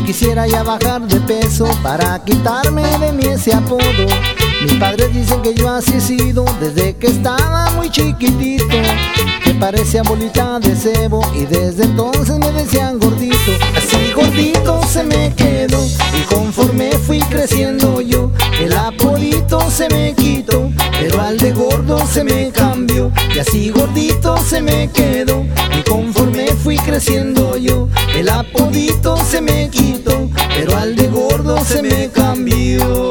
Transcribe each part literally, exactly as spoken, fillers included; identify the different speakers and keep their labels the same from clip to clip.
Speaker 1: quisiera ya bajar de peso para quitarme de mí ese apodo. Mis padres dicen que yo así he sido desde que estaba muy chiquitito, que parecía bolita de cebo y desde entonces me decían gordito. Así gordito se me quedó y conforme fui creciendo yo, el apodito se me quitó, pero al de gordo se me cambió. Y así gordito se me quedó y conforme fui creciendo yo, el apodito se me quitó, pero al de gordo se me cambió.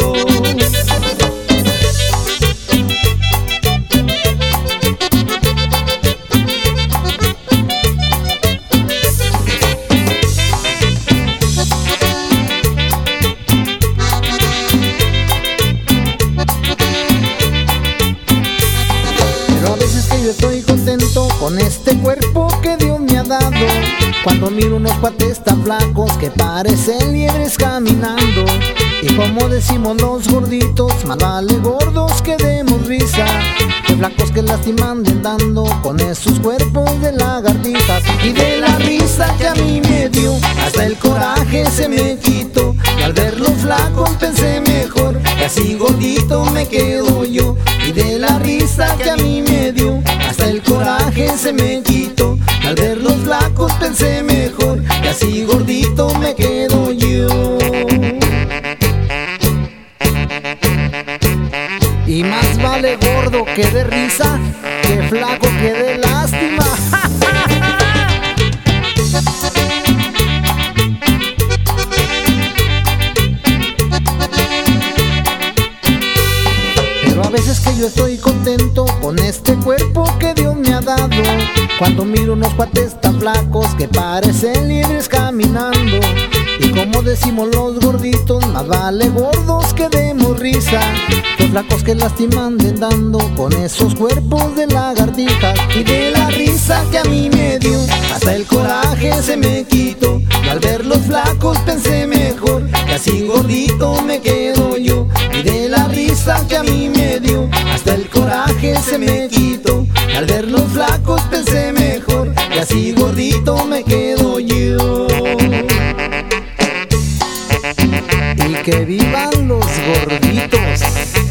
Speaker 1: Estoy contento con este cuerpo que Dios me ha dado, cuando miro unos cuates tan flacos que parecen liebres caminando. Y como decimos los gorditos, más vale gordos que demos risa, que flacos que lastiman de andando con esos cuerpos de lagartijas. Y de la risa que a mí me dio, hasta el coraje se me quitó, y al verlos flacos pensé mejor, que así gordito me quedo yo. Y de la risa que a mí me dio, hasta el coraje se me quitó, y al verlos flacos pensé mejor, que así gordito me quedo yo. Y más vale gordo que de risa, que flaco que de lástima. Pero a veces que yo estoy contento con este cuerpo que Dios me ha dado, cuando miro unos cuates tan flacos que parecen libres caminando. Y como decimos los gorditos, más vale gordos que demos risa, que flacos que lastiman de andando con esos cuerpos de lagartijas. Y de la risa que a mí me dio, hasta el coraje se me quitó, y al ver los flacos pensé mejor, que así gordito me quedo yo. Y de la risa que a mí me dio, hasta el coraje se me quitó, y al ver los flacos pensé mejor, que así gordito me quedo yo. Y que vivan los gorditos.